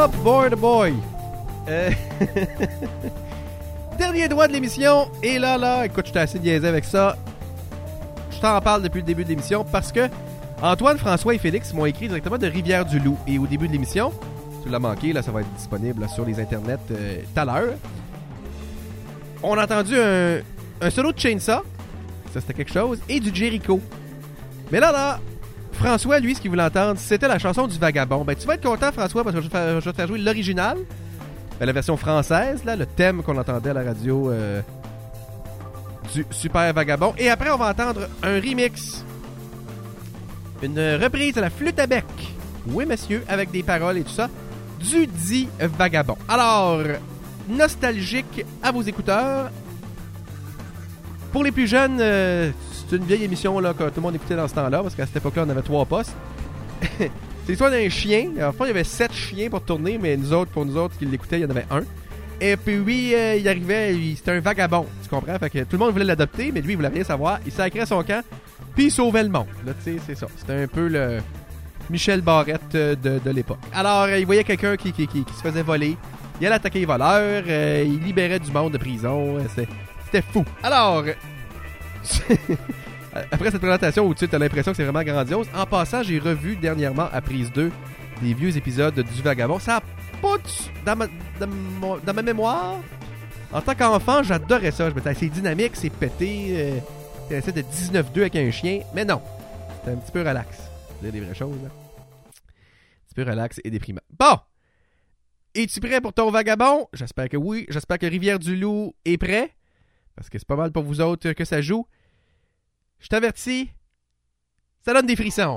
Oh boy, the boy. Dernier droit de l'émission. Et là, écoute, je t'ai assez niaisé avec ça. Je t'en parle depuis le début de l'émission parce que Antoine, François et Félix m'ont écrit directement de Rivière-du-Loup. Et au début de l'émission, tu l'as manqué, là, ça va être disponible là, sur les internets tout à l'heure. On a entendu un solo de Chainsaw. Ça, c'était quelque chose. Et du Jericho. Mais là, François, lui, ce qu'il voulait entendre, c'était la chanson du Vagabond. Ben, tu vas être content, François, parce que je vais te faire jouer l'original. Ben, la version française, là, le thème qu'on entendait à la radio du Super Vagabond. Et après, on va entendre un remix. Une reprise à la flûte à bec. Oui, monsieur, avec des paroles et tout ça. Du dit Vagabond. Alors, nostalgique à vos écouteurs. Pour les plus jeunes, c'est une vieille émission là, que tout le monde écoutait dans ce temps-là, parce qu'à cette époque-là, on avait 3 postes. C'est l'histoire d'un chien. Enfin, il y avait 7 chiens pour tourner, mais pour nous autres qui l'écoutaient, il y en avait un. Et puis, il arrivait, c'était un vagabond, tu comprends? Fait que tout le monde voulait l'adopter, mais lui, il voulait rien savoir. Il sacrait son camp, puis il sauvait le monde. Là, tu sais, c'est ça. C'était un peu le Michel Barrette de l'époque. Alors, il voyait quelqu'un qui se faisait voler. Il allait attaquer les voleurs. Il libérait du monde de prison. C'était fou. Alors, après cette présentation où tu as l'impression que c'est vraiment grandiose, en passant, j'ai revu dernièrement à prise 2 des vieux épisodes du Vagabond. Ça a pas dans ma mémoire. En tant qu'enfant, j'adorais ça. Je me disais, c'est dynamique, c'est pété. C'est un set de 19-2 avec un chien. Mais non, c'était un petit peu relax. C'est des vraies choses, là. Un petit peu relax et déprimant. Bon! Es-tu prêt pour ton Vagabond? J'espère que oui. J'espère que Rivière-du-Loup est prêt. Parce que c'est pas mal pour vous autres que ça joue. Je t'avertis, ça donne des frissons.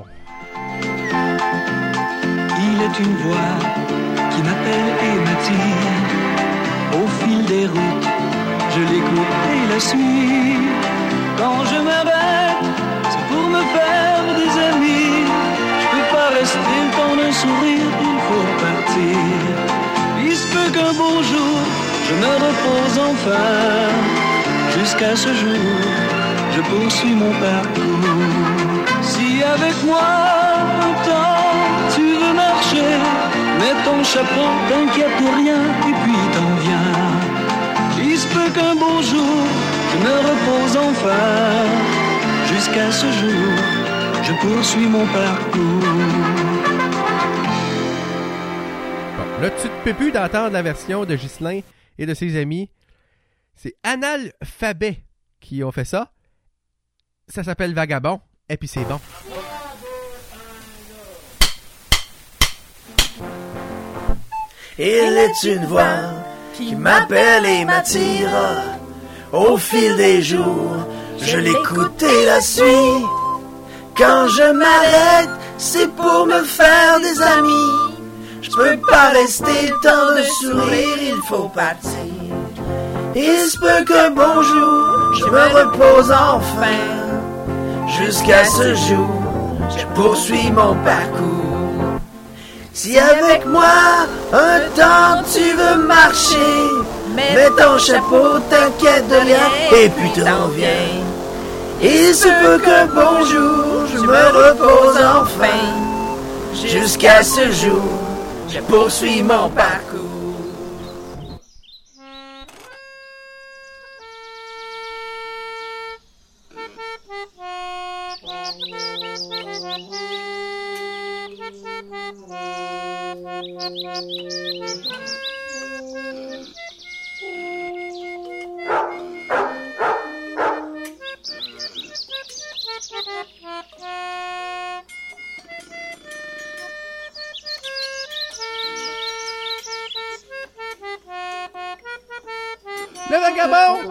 Il est une voix qui m'appelle et m'attire. Au fil des routes, je l'écoute et la suis. Quand je m'arrête, c'est pour me faire des amis. Je peux pas rester le temps d'un sourire, il faut partir. Il se peut qu'un beau jour, je me repose enfin. Jusqu'à ce jour, je poursuis mon parcours. Si avec moi, un temps, tu veux marcher, mets ton chapeau, t'inquiète de rien, et puis t'en viens. Il se peut qu'un beau jour, je me repose enfin. Jusqu'à ce jour, je poursuis mon parcours. Bon, là, tu te peux plus d'entendre la version de Ghislain et de ses amis. C'est Analphabet qui ont fait ça. Ça s'appelle Vagabond. Et puis c'est bon. Il est une voix qui m'appelle et m'attire. Au fil des jours, je l'écoute et la suis. Quand je m'arrête, c'est pour me faire des amis. Je peux pas rester le temps de sourire, il faut partir. Il se peut qu'un bon jour, je me repose enfin. Jusqu'à ce jour, je poursuis mon parcours. Si avec moi, un temps tu veux marcher, mets ton chapeau, t'inquiète de rien, et puis t'en viens. Il se peut qu'un bon jour, je me repose enfin. Jusqu'à ce jour, je poursuis mon parcours. Le Vagabond!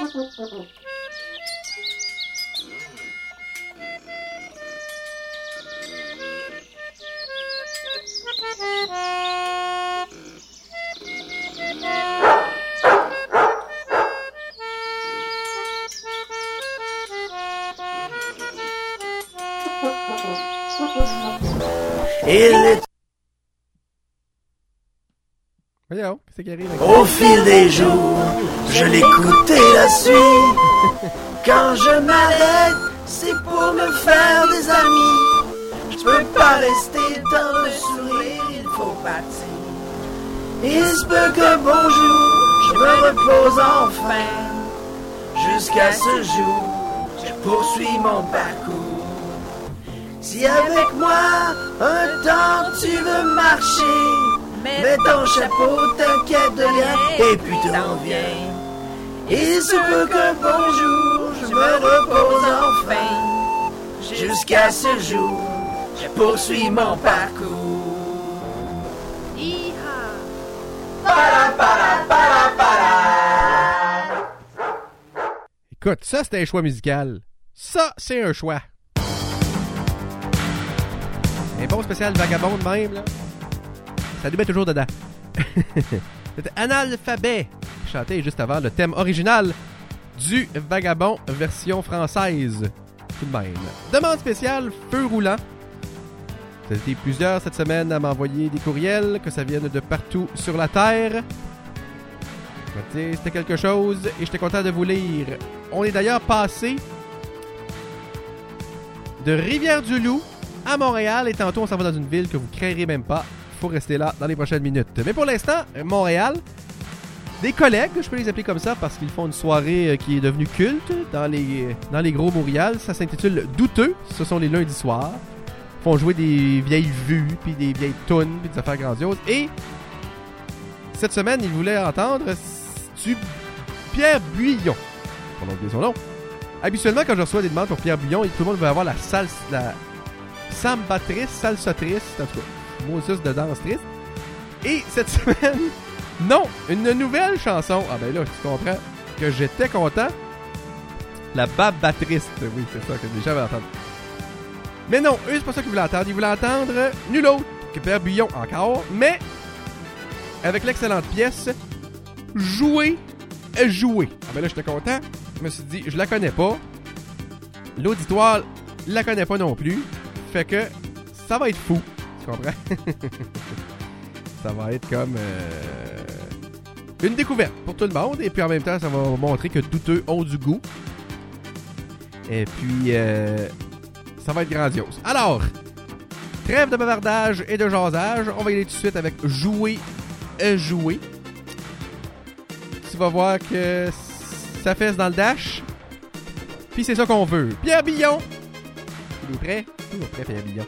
Voyons, qu'est-ce qui arrive? Au fil des jours, je l'écoute et la suis. Quand je m'arrête, c'est pour me faire des amis. Je peux pas rester dans le sourire, il faut partir. Il se peut que bonjour, je me repose enfin. Jusqu'à ce jour, je poursuis mon parcours. Si avec moi, un temps tu veux marcher, mets ton chapeau, t'inquiète de rien, et puis t'en viens. Il se peut que bonjour, je me repose enfin. Jusqu'à ce jour, je poursuis mon parcours. Hi-ha! Para, para, para, para. Écoute, ça, c'est un choix musical. Ça, c'est un choix. Un bon spécial vagabond de même, là. Ça nous met toujours dedans. C'était Analphabet, chanté juste avant le thème original du Vagabond version française. Tout de même. Demande spéciale, feu roulant. Vous avez été plusieurs cette semaine à m'envoyer des courriels, que ça vienne de partout sur la Terre. C'était quelque chose et j'étais content de vous lire. On est d'ailleurs passé de Rivière-du-Loup à Montréal et tantôt on s'en va dans une ville que vous créerez même pas. Il faut rester là dans les prochaines minutes. Mais pour l'instant, Montréal, des collègues, je peux les appeler comme ça parce qu'ils font une soirée qui est devenue culte dans les gros Montréal. Ça s'intitule Douteux. Ce sont les lundis soirs. Ils font jouer des vieilles vues, puis des vieilles tunes, puis des affaires grandioses. Et cette semaine, ils voulaient entendre du Pierre Buillon. On a oublié son nom. Habituellement, quand je reçois des demandes pour Pierre Buillon, tout le monde veut avoir la sambatrice, salsatrice, en tout cas, mot de danse triste. Et cette semaine, non, une nouvelle chanson. Ah ben là, tu comprends que j'étais content. La babatrice. Oui, c'est ça que les gens veulent entendre. Mais non, eux, c'est pas ça qu'ils voulaient entendre. Ils voulaient entendre nul autre que Pierre Buillon encore, mais avec l'excellente pièce Jouer. Ah ben là, j'étais content. Je me suis dit, je la connais pas. L'auditoire la connaît pas non plus. Fait que ça va être fou. Tu comprends? Ça va être comme une découverte pour tout le monde. Et puis en même temps, ça va montrer que douteux ont du goût. Et puis, ça va être grandiose. Alors, trêve de bavardage et de jasage. On va y aller tout de suite avec Jouer. Tu vas voir que ça fesse dans le dash. Puis c'est ça qu'on veut. Pierre Buillon. Il est prêt? Toujours prêt, Pierre Buillon.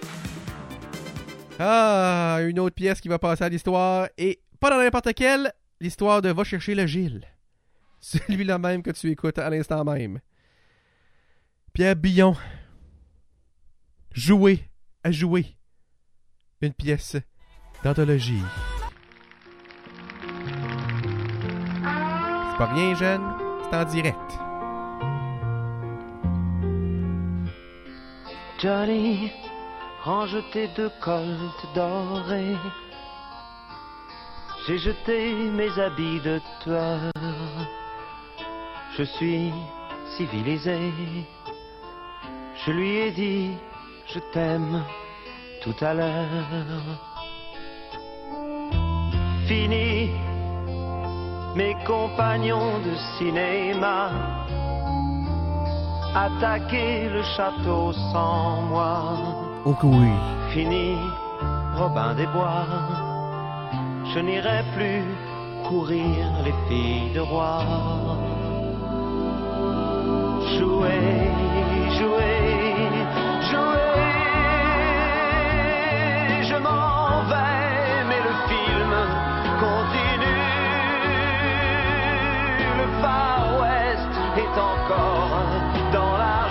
Ah, une autre pièce qui va passer à l'histoire. Et pas dans n'importe quelle. L'histoire de Va chercher le Gilles. Celui-là même que tu écoutes à l'instant même. Pierre Buillon. Jouer. Une pièce d'anthologie. C'est pas rien, jeune. C'est en direct. Johnny, range tes deux coltes dorés. J'ai jeté mes habits de tueur. Je suis civilisé. Je lui ai dit je t'aime tout à l'heure. Fini mes compagnons de cinéma. Attaquer le château sans moi. Oh que oui. Fini Robin des Bois. Je n'irai plus courir les filles de roi. Jouer. Je m'en vais, mais le film continue. Le Far West est encore dans la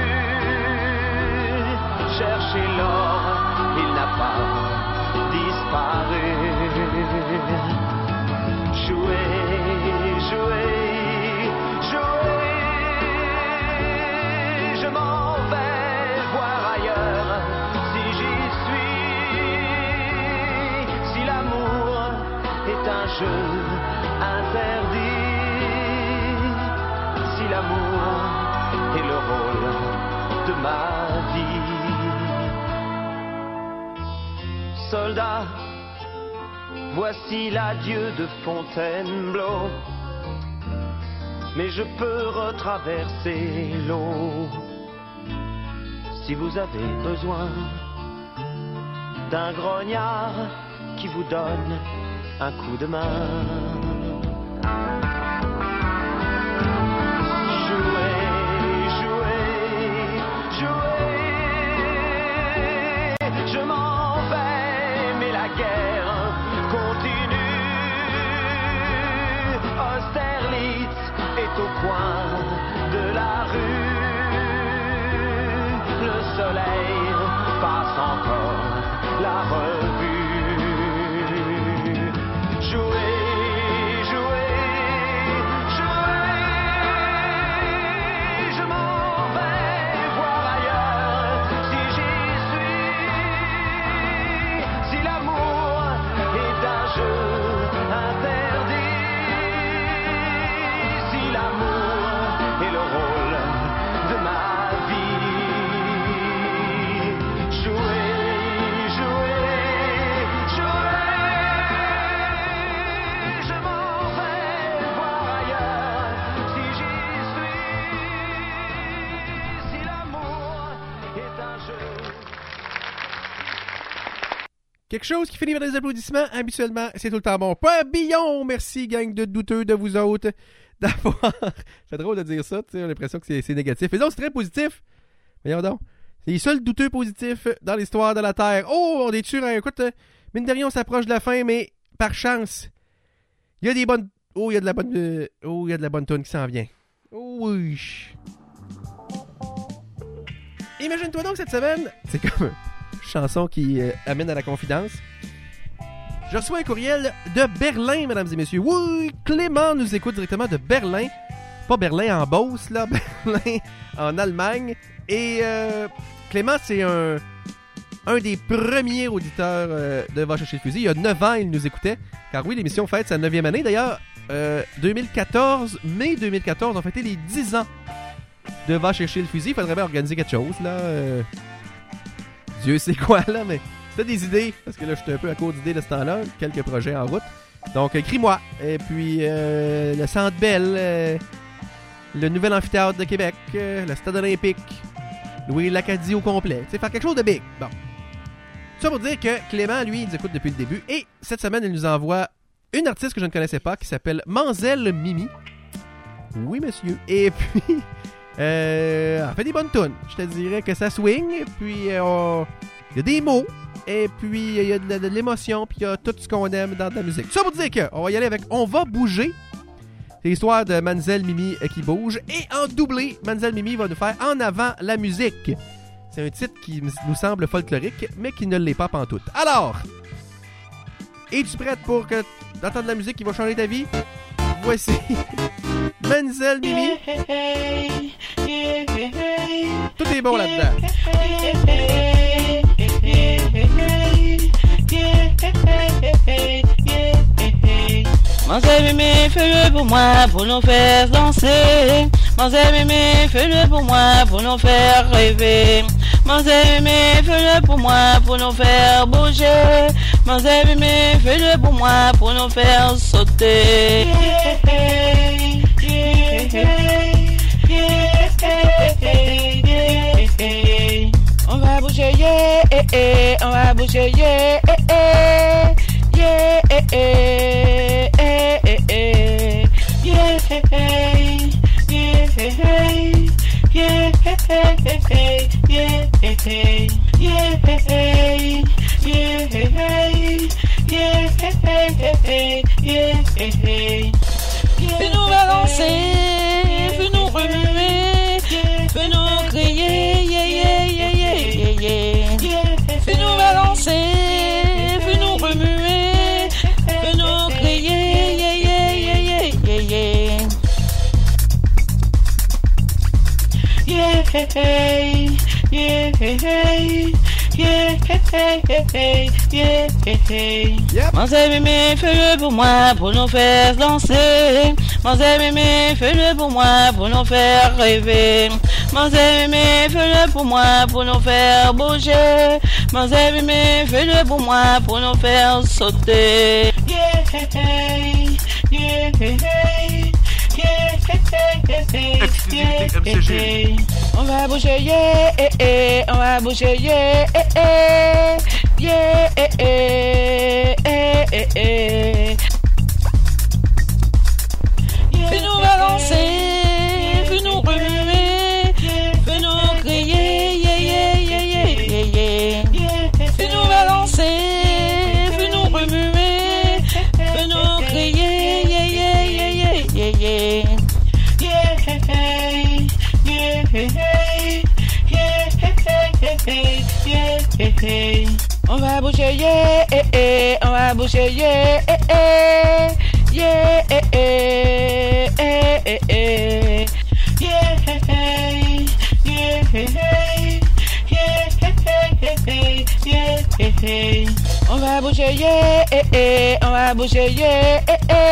rue. Chercher l'or, il n'a pas disparu. Jouer. Je m'en vais voir ailleurs si j'y suis. Si l'amour est un jeu interdit. Si l'amour est le rôle de ma vie. Soldat, voici l'adieu de Fontainebleau. Mais je peux retraverser l'eau. Si vous avez besoin d'un grognard qui vous donne un coup de main. Je m'en vais, mais la guerre continue. Austerlitz est au coin de la rue. Le soleil passe encore la revue. Jouez, jouez, jouez. Je m'en vais voir ailleurs si j'y suis. Si l'amour est un jeu interdit, si l'amour est le rôle de ma vie. Jouez, jouez, jouez. Je m'en vais voir ailleurs si j'y suis. Si l'amour est un jeu. Quelque chose qui finit par des applaudissements, habituellement, c'est tout le temps bon. Pabillon! Merci, gang de douteux de vous autres, d'avoir... C'est drôle de dire ça, tu sais, on a l'impression que c'est négatif. Mais non, c'est très positif. Voyons donc. C'est les seuls douteux positifs dans l'histoire de la Terre. Oh, on est sûr, hein? Écoute, mine de rien, on s'approche de la fin, mais par chance, il y a des bonnes... Oh, il y a de la bonne... Oh, il y a de la bonne toune qui s'en vient. Oh, oui. Imagine-toi donc cette semaine, c'est comme une chanson qui amène à la confidence. Je reçois un courriel de Berlin, mesdames et messieurs. Oui, Clément nous écoute directement de Berlin. Pas Berlin en Beauce, là. Berlin en Allemagne. Et Clément, c'est un des premiers auditeurs de Va chercher le fusil. Il y a 9 ans, il nous écoutait. Car oui, l'émission fête sa 9e année. D'ailleurs, 2014, mai 2014, on fêtait les 10 ans de Va chercher le fusil. Il faudrait bien organiser quelque chose, là. Dieu sait quoi, là, mais t'as des idées, parce que là, je suis un peu à court d'idées de ce temps-là. Quelques projets en route. Donc, écris-moi. Et puis, le Centre Bell, le nouvel amphithéâtre de Québec, le Stade olympique, Louis l'Acadie au complet. Tu sais, faire quelque chose de big. Bon. Ça pour dire que Clément, lui, il nous écoute depuis le début. Et cette semaine, il nous envoie une artiste que je ne connaissais pas qui s'appelle Manzel Mimi. Oui, monsieur. Et puis, elle fait des bonnes tunes. Je te dirais que ça swing. Et puis, il y a des mots. Et puis, il y a de l'émotion. Puis, il y a tout ce qu'on aime dans de la musique. Ça pour dire qu'on va y aller avec On va bouger. C'est l'histoire de Manzel Mimi qui bouge. Et en doublé, Manzel Mimi va nous faire En avant la musique. C'est un titre qui nous semble folklorique, mais qui ne l'est pas pantoute. Alors, es-tu prête pour d'entendre la musique qui va changer ta vie? Voici Manzel Mimi. Tout est bon là-dedans. Manzel Mimi, fais-le pour moi, pour nous faire danser. Manzel Mimi, fais-le pour moi, pour nous faire rêver. Manzel Mimi, fais-le pour moi, pour nous faire bouger. Manzel Mimi, fais-le pour moi, pour nous faire sauter. On va bouger, yeah, on va bouger, yeah, yeah, yeah, fais-nous balancer, fais-nous remuer, fais-nous crier, yeah, yeah, yeah, yeah, yeah, yeah. Fais-nous balancer, fais-nous remuer, fais-nous crier, yeah, yeah, yeah, yeah, yeah, yeah. Yeah, yeah. Manzel Mimi, fais-le pour moi, pour nous faire danser. Manzel Mimi, fais-le pour moi, pour nous faire rêver. Manzel Mimi, fais-le pour moi, pour nous faire bouger. Manzel Mimi, fais-le pour moi, pour nous faire sauter. Exclusivité MCG. On va bouger, yeah, on va bouger, yeah, yeah, yeah, yeah, Fais-nous balancer, fais-nous remuer, fais-nous crier, yeah, yeah, yeah, yeah, yeah, yeah. Fais-nous balancer, fais-nous remuer, fais-nous crier, yeah, yeah, yeah, yeah, yeah, yeah. On va bouger, yeah, on va bouger, yeah, yeah, on va bouger, yeah, on va bouger, yeah,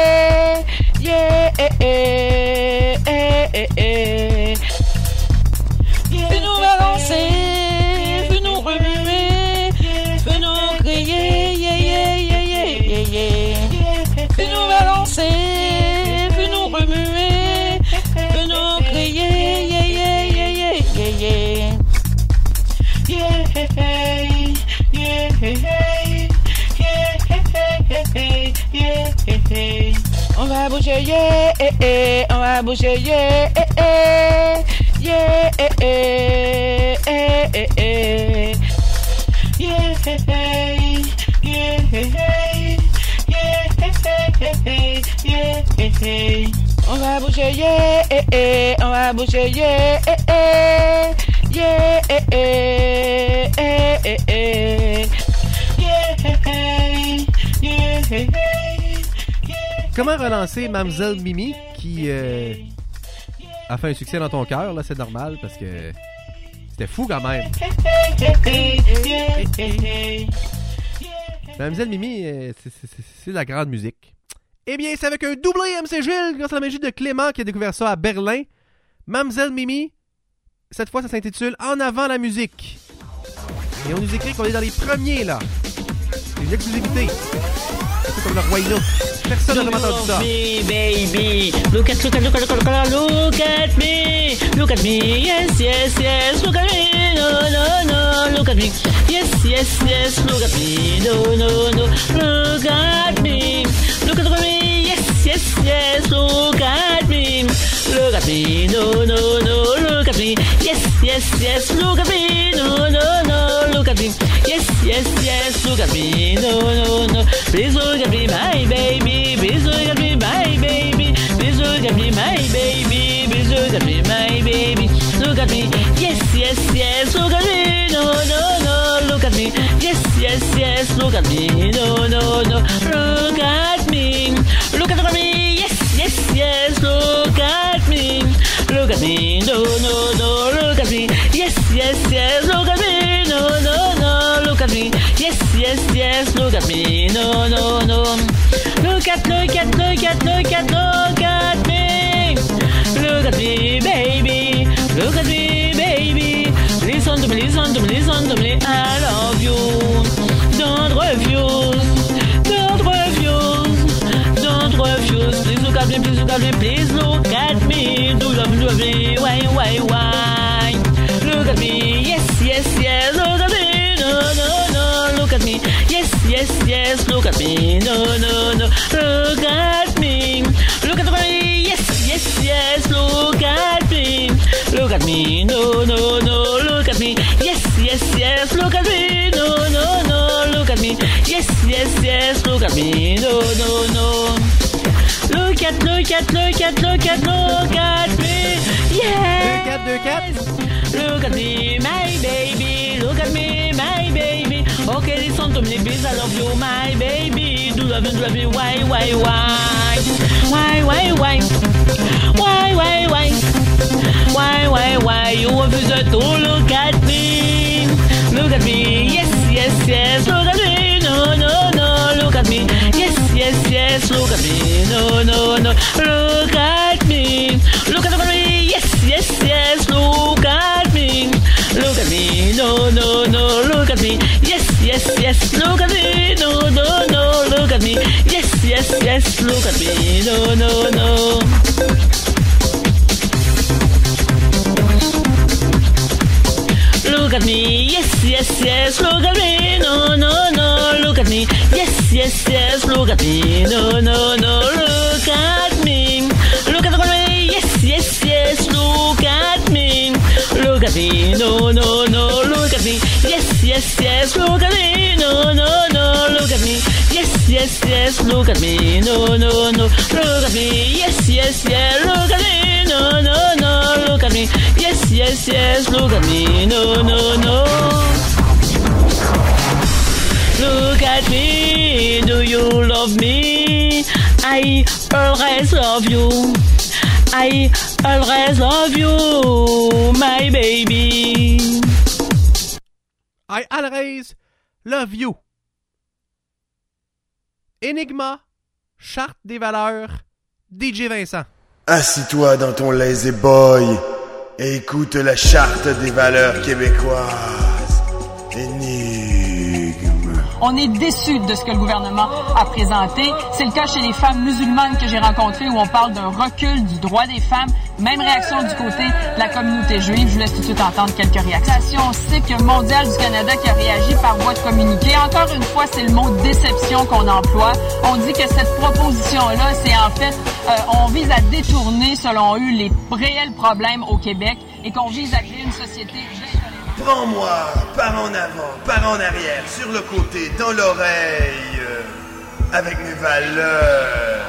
fais-nous balancer, fais-nous remuer, fais-nous crier, yeah, yeah, yeah, yeah, yeah. Fais-nous balancer, fais-nous remuer, fais-nous crier, yeah, yeah, yeah, yeah, yeah, yeah. On va bouger, yeah, on va bouger, yeah, on va bouger, yeah, on va bouger, yeah, Comment relancer Mamzelle Mimi qui a fait un succès dans ton cœur, là, c'est normal parce que c'était fou quand même. Mamzelle Mimi, c'est de la grande musique. Eh bien, c'est avec un doublé MC Gilles, grâce à la magie de Clément qui a découvert ça à Berlin. Mamzelle Mimi, cette fois ça s'intitule En avant la musique. Et on nous écrit qu'on est dans les premiers là. C'est une exclusivité. C'est comme le roi Inouf. Personne n'a vraiment entendu ça. Me, baby. Look at me. Look at me. Yes, yes, yes. Look at me. No, no, no. Look at me. Yes, yes, yes. Look at me. No, no, no. Look at me. Look at me. Yes, yes, yes. Look at me. Look at me. No, no, no. Look at me. Yes, yes, yes. Look at me. No, no, no. Look at me. Yes, yes, yes. Look at me. No, no, no. Please look at me, my baby. Please look at me, my baby. Please look at me, my baby. Please look at me, my baby. Look at me. Yes, yes, yes. Look at me. No, no, no. Look at me. Yes, yes, yes. Look at me. No, no, no. Look at me. Look at me. Yes, yes, yes. Look at me. Look at me. No, no, no. Look at me. Yes, yes, yes. Look at me. No, no, no. Look at me. Yes, yes, yes. Look at me. No, no, no. Look at me. Look at me, baby. Look at me, baby. Listen to me, listen to me, listen to me. I love you. Don't refuse. Don't refuse. Don't refuse. Please look at me, please look at me, please look at me. Do love me. Why? Look at me. Yes, yes, yes. Look at me. No, no, no. Look at me. Yes, yes, yes. Look at me. No, no, no. Look at me. Look at me. Yes, yes, yes. Look at me. Look at me. No, no, no. Look at me. Yes, yes, yes. Look at me. No, no, no. Look at me. Yes, yes, yes. Look at me. No, no, no. Look at me. Yeah. 2-4. Look at me, my baby. Look at me, my baby. Okay, listen to me, please. I love you, my baby. Do love me. Why? Why? You refuse to look at me. Look at me. Yes, yes, yes. Look at me. No, no, no. Look at me. Yes, yes, yes. Look at me. No, no, no. Look at me. Look at me. Yes, yes, yes. Look at me. Look at me. No, no, no. Look at me. Yes, yes, yes. Look at me. No, no, no. Look at me. Yes, yes, yes. Look at me. No, no, no. Look look at me. Yes, yes, yes, look at me. No, no, no, look at me. Yes, yes, yes, look at me. No, no, no, look at me. Look at me. Yes, yes, yes, look at me. Look at me. No, no, no, look at me. Yes, yes, yes, look at me. No, no, no, look at me. Yes, yes, yes, look at me. No, no, no, look at me. Yes, yes, yes, look at me. No, no, no, look at me. Yes, yes, yes, look at me. No, no, no. Look at me. Do you love me? I always love you. I always love you, my baby. I always love you. Enigma, Charte des valeurs, DJ Vincent. Assis-toi dans ton lazy boy et écoute la charte des valeurs québécoises. Énigme. On est déçus de ce que le gouvernement a présenté. C'est le cas chez les femmes musulmanes que j'ai rencontrées où on parle d'un recul du droit des femmes. Même réaction du côté de la communauté juive. Je vous laisse tout de suite entendre quelques réactions. Cycle mondial du Canada qui a réagi par voie de communiqué. Encore une fois, c'est le mot déception qu'on emploie. On dit que cette proposition-là, c'est en fait, on vise à détourner, selon eux, les réels problèmes au Québec et qu'on vise à créer une société... Prends-moi par en avant, par en arrière, sur le côté, dans l'oreille, avec mes valeurs.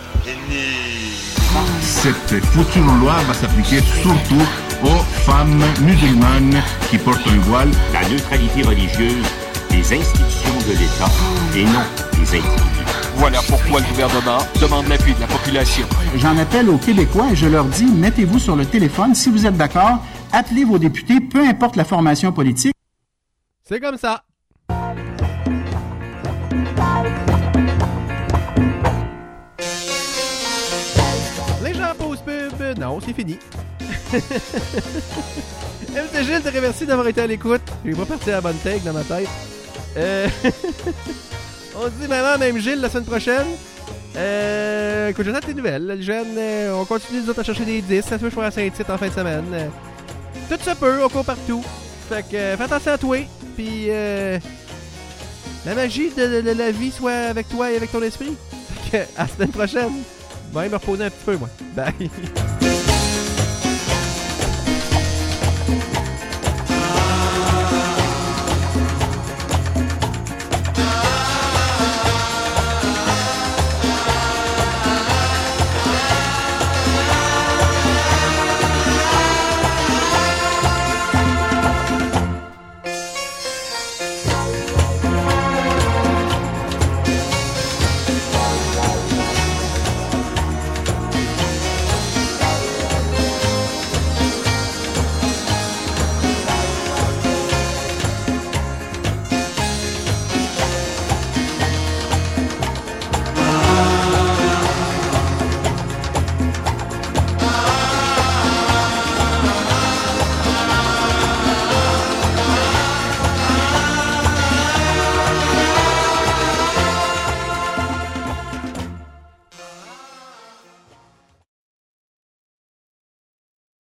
Cette future loi va s'appliquer surtout aux femmes musulmanes qui portent le voile. La neutralité religieuse des institutions de l'État et non des individus. Voilà pourquoi le gouvernement demande l'appui de la population. J'en appelle aux Québécois et je leur dis, mettez-vous sur le téléphone. Si vous êtes d'accord, appelez vos députés, peu importe la formation politique. C'est comme ça. Les gens posent pub. Non, c'est fini. MC Gilles, te remercie d'avoir été à l'écoute. Je vais pas partir à la bonne take dans ma tête. On se dit maman, même Gilles, la semaine prochaine. Écoute, j'attends tes nouvelles. Les jeunes, on continue nous autres à chercher des 10. Ça se fait, je ferai un titre en fin de semaine. Tout se peut, on court partout. Fait que fais attention à toi. Puis la magie de la vie soit avec toi et avec ton esprit. Fait que à la semaine prochaine. Je vais me reposer un petit peu, moi. Bye.